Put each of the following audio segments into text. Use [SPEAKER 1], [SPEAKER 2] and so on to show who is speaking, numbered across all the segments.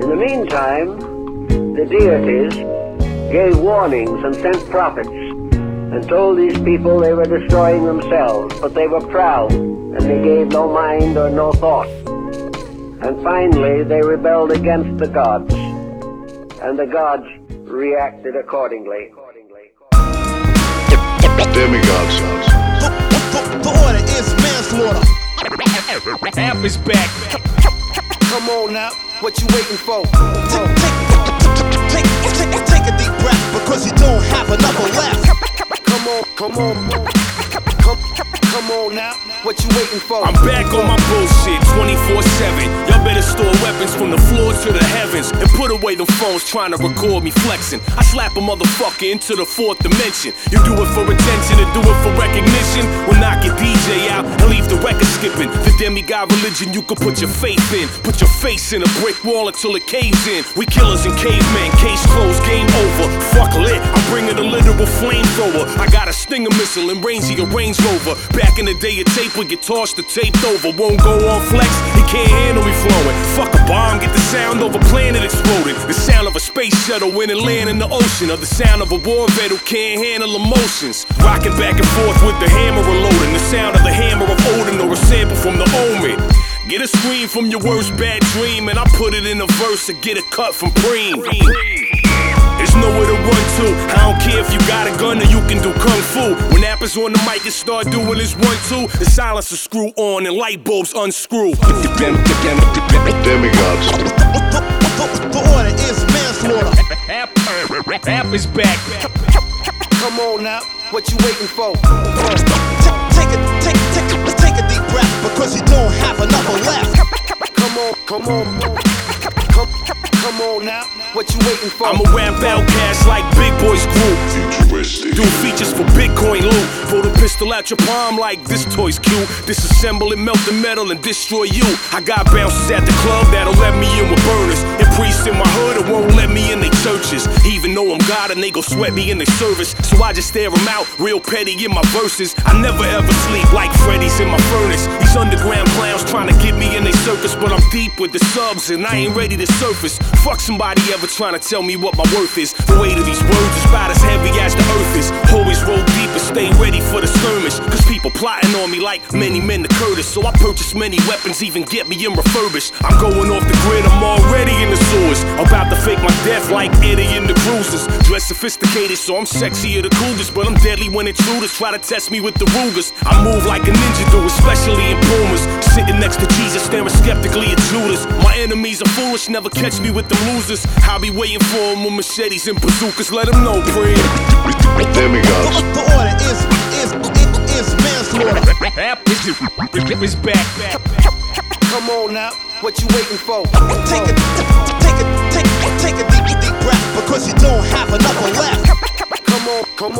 [SPEAKER 1] In the meantime, the deities gave warnings and sent prophets and told these people they were destroying themselves, but they were proud and they gave no mind or no thought. And finally, they rebelled against the gods, and the gods reacted accordingly.
[SPEAKER 2] Demigods.
[SPEAKER 3] The order is manslaughter.
[SPEAKER 4] Amp is back.
[SPEAKER 3] Come on now, what you waiting for? Take a deep breath, because you don't have another left. Come on now, what you waiting for?
[SPEAKER 4] I'm back on my bullshit 24/7. Y'all better store weapons from the floor to the heavens and put away them phones trying to record me flexing. I slap a motherfucker into the fourth dimension. You do it for attention and do it for recognition. We'll knock your DJ out and leave the record skipping. The demigod religion you can put your faith in. Put your face in a brick wall until it caves in. We killers and cavemen, case closed, game over. Fuck lit, I'm bringing a literal flamethrower. I got a Stinger missile and range of your Range Rover. Back in the day, a tape would get tossed or taped over. Won't go on flex, he can't handle me flowing. Fuck a bomb, get the sound of a planet exploding. The sound of a space shuttle when it land in the ocean. Or the sound of a war vet who can't handle emotions. Rocking back and forth with the hammer reloading. The sound of the hammer of Odin or a sample from the Omen. Get a scream from your worst bad dream, and I put it in a verse and get a cut from Preem. There's nowhere to run to. I don't care if you got a gun or you can do kung fu. When Appa's on the mic and start doing his 1-2, the silencer screw on and light bulbs unscrew.
[SPEAKER 2] Demigods.
[SPEAKER 3] The order is manslaughter.
[SPEAKER 4] Amp is back.
[SPEAKER 3] Come on now, what you waiting for? Take a deep breath, because you don't have another left. Come on now, what you waiting for? I'm
[SPEAKER 4] a rap outcast like Big Boy's group.
[SPEAKER 2] Futuristic.
[SPEAKER 4] Do features for Bitcoin loot. Pull the pistol out your palm like this toy's cute. Disassemble it, melt the metal and destroy you. I got bouncers at the club that'll let me in with burners. And priests in my hood that won't let me in their churches. Even though I'm God and they gon' sweat me in their service. So I just stare them out, real petty in my verses. I never ever sleep like Freddy's in my furnace. These underground clowns trying to get me in their circus, but I'm deep with the subs and I ain't ready to surface. Fuck somebody ever trying to tell me what my worth is. The weight of these words is about as heavy as the earth is. Always roll deep and stay ready for the skirmish. Cause people plotting on me like many men to Curtis. So I purchase many weapons, even get me in refurbished. I'm going off the grid, I'm already in the sewers. About to fake my death like Eddie in the Cruisers. Dressed sophisticated so I'm sexier the cougars, but I'm deadly when intruders try to test me with the Rugers. I move like a ninja do, especially in Pumas. Sitting next to Jesus, staring skeptically at Judas. My enemies are foolish, never catch me with them losers. I'll be waiting for them with machetes and bazookas. Let them know, Preem.
[SPEAKER 2] Demigods.
[SPEAKER 3] The order is manslaughter.
[SPEAKER 4] Amp is back.
[SPEAKER 3] Come on now, what you waiting for? Take a deep breath, because you don't have another left. Come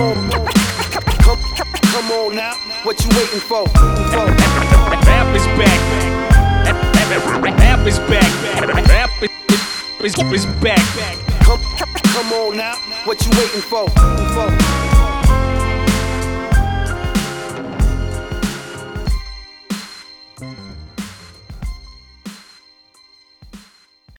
[SPEAKER 3] on now, what you waiting for?
[SPEAKER 4] Amp is back. Amp is back. Amp is back.
[SPEAKER 3] Come on now, what you waiting for?